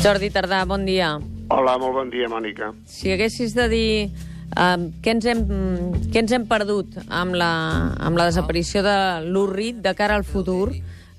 Jordi Tardà, bon dia. Hola, molt bon dia, Mònica. Si haguessis de dir què ens hem perdut amb la desaparició de l'Urrit de cara al futur,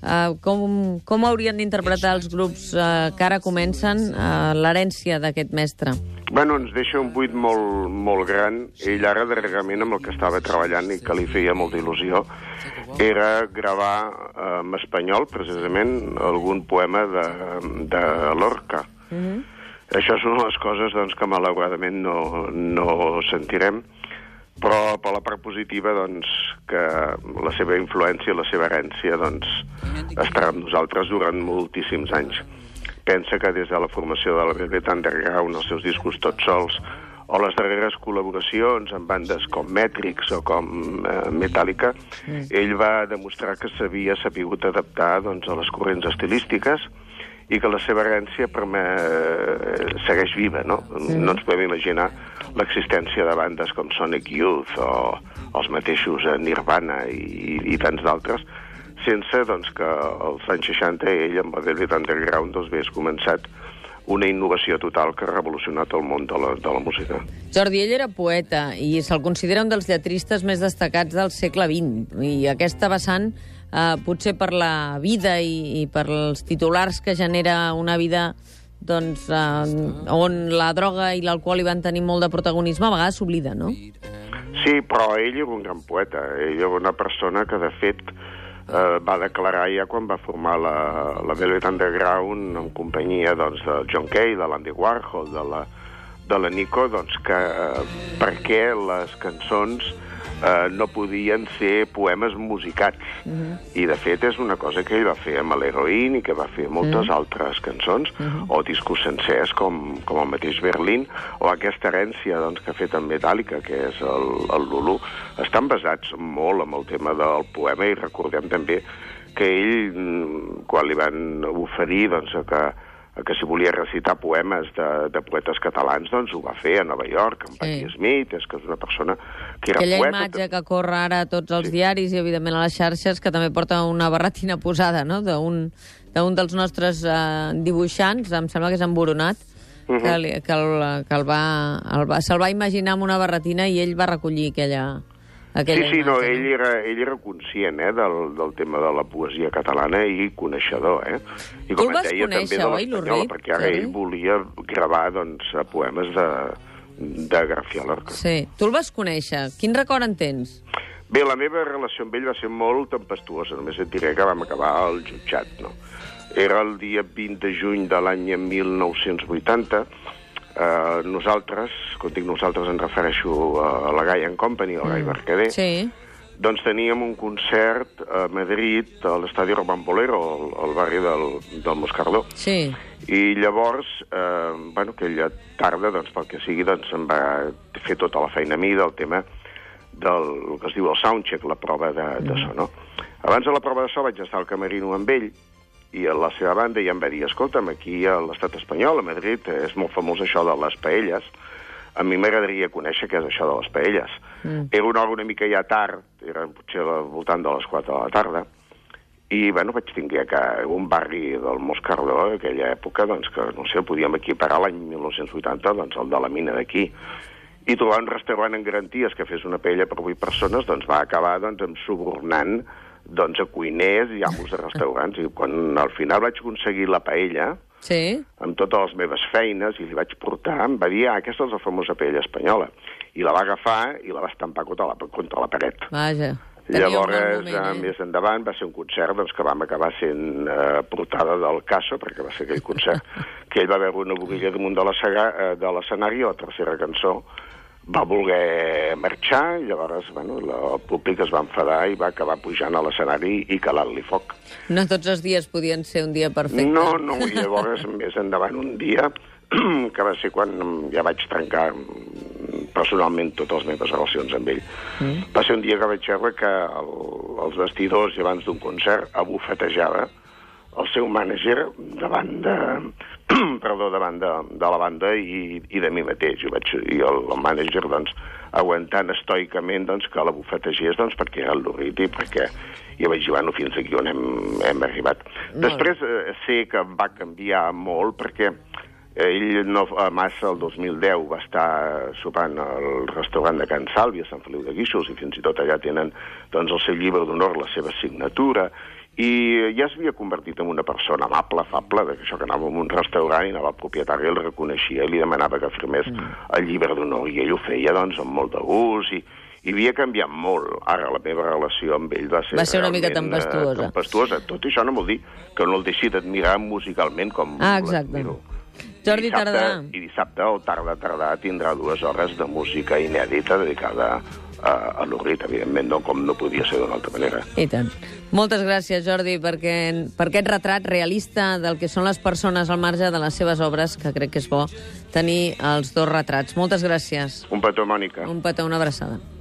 com haurien d'interpretar els grups que ara comencen l'herència d'aquest mestre? Bueno, ens deixa un buit molt gran. Ell ara, darrerament, amb el que estava treballant i que li feia molta il·lusió, era gravar en espanyol, precisament, algun poema de Lorca. Això són les coses doncs, que malauradament no sentirem, però per la part positiva doncs, que la seva influència, la seva herència doncs, estarà amb nosaltres durant moltíssims anys. Pensa que des de la formació de la Velvet Underground, els seus discos tots sols, o les darreres col·laboracions amb bandes com Matrix o com Metallica, ell va demostrar que s'havia sapigut adaptar doncs, a les corrents estilístiques i que la seva herència segueix viva, no? No ens podem imaginar l'existència de bandes com Sonic Youth o els mateixos Nirvana i tants d'altres, sense doncs, que als anys 60 ell amb la Velvet Underground doncs, hagués començat una innovació total que ha revolucionat el món de la música. Jordi, ell era poeta i se'l considera un dels lletristes més destacats del segle XX. I aquesta vessant, potser per la vida i per els titulars que genera una vida doncs, on la droga i l'alcohol hi van tenir molt de protagonisme, a vegades s'oblida, no? Sí, però ell era un gran poeta. Ell era una persona que, de fet, va declarar ja quan va formar la Velvet Underground en companyia doncs, de John Kay, de l'Andy Warhol, de la Nico, doncs, que per què les cançons no podien ser poemes musicats. I, de fet, és una cosa que ell va fer amb l'Heroin i que va fer moltes altres cançons, o discos sencers com el mateix Berlín, o aquesta herència doncs, que ha fet amb Metallica, que és el Lulu. Estan basats molt en el tema del poema i recordem també que ell, quan li van oferir doncs, que si volia recitar poemes de poetes catalans, doncs ho va fer a Nova York, amb Patti Smith, és que és una persona que era aquella poeta. Aquella imatge que corre ara a tots els diaris i, evidentment, a les xarxes, que també porta una barretina posada, no?, d'un dels nostres dibuixants, em sembla que és en Boronat, que se'l va imaginar amb una barretina i ell va recollir aquella Sí, imatge. No, ell era conscient del tema de la poesia catalana i coneixedor, I com et deia, també de l'espanyola, perquè ara ell volia gravar doncs, poemes de García Lorca. Sí. Tu el vas conèixer. Quin record en tens? Bé, la meva relació amb ell va ser molt tempestuosa. Només et diré que vam acabar al jutjat, no? Era el dia 20 de juny de l'any 1980. Nosaltres, quan dic nosaltres em refereixo a la Gaia Company, al Gai Mercader, doncs teníem un concert a Madrid, a l'estadi Román Bolero, al barri del Moscardó. Sí. I llavors, aquella tarda, doncs, pel que sigui, doncs, em va fer tota la feina a mi del tema del que es diu el soundcheck, la prova de so, no? Abans de la prova de so vaig estar al camerino amb ell, i a la seva banda ja em va dir, escolta'm, aquí a l'estat espanyol, a Madrid, és molt famós això de les paelles. A mi m'agradaria conèixer què és això de les paelles. Era una hora una mica ja tard, era potser al voltant de les 4 de la tarda, i vaig tenir que un barri del Moscardó, en aquella època, doncs, que no sé, podíem equiparar l'any 1980, doncs, el de la mina d'aquí. I trobar un restaurant en garanties que fes una paella per 8 persones, doncs va acabar em subornant a cuiners i amos de restaurants. I quan al final vaig aconseguir la paella, amb totes les meves feines, i li vaig portar, em va dir, aquesta és la famosa paella espanyola. I la va agafar i la va estampar contra la paret. Vaja. Llavors, més endavant, va ser un concert que vam acabar sent portada del Caso, perquè va ser aquell concert que ell va veure una boguilla damunt de l'escenari, la tercera cançó, va voler marxar, i llavors el públic es va enfadar i va acabar pujant a l'escenari i calant-li foc. No tots els dies podien ser un dia perfecte. No, i llavors més endavant un dia, que va ser quan ja vaig trencar personalment totes les meves relacions amb ell. Va ser un dia que vaig veure que els vestidors, abans d'un concert, abufetejava el seu mànager davant de la banda i de mi mateix. I el mànager, aguantant estoicament que la bufetegés, perquè era el Lurrit i perquè jo vaig dir, bueno, fins aquí on hem arribat. Després sé que va canviar molt perquè Ell, no, a massa, el 2010, va estar sopant al restaurant de Can Sàlvia, a Sant Feliu de Guíxols, i fins i tot allà tenen doncs, el seu llibre d'honor, la seva signatura, i ja s'havia convertit en una persona amable, afable, d'això que anava a un restaurant i anava al propietari, el reconeixia i li demanava que firmés el llibre d'honor, i ell ho feia doncs, amb molt de gust, i havia canviat molt. Ara, la meva relació amb ell va ser una mica tempestuosa. Tot això no vol dir que no el deixi d'admirar musicalment com exacte. Jordi Tardà. I dissabte, o Tardà, tindrà 2 hores de música inèdita dedicada a l'Urrit, evidentment, no, com no podia ser d'una altra manera. I tant. Moltes gràcies, Jordi, per aquest retrat realista del que són les persones al marge de les seves obres, que crec que és bo tenir els 2 retrats. Moltes gràcies. Un petó, Mònica. Un petó, una abraçada.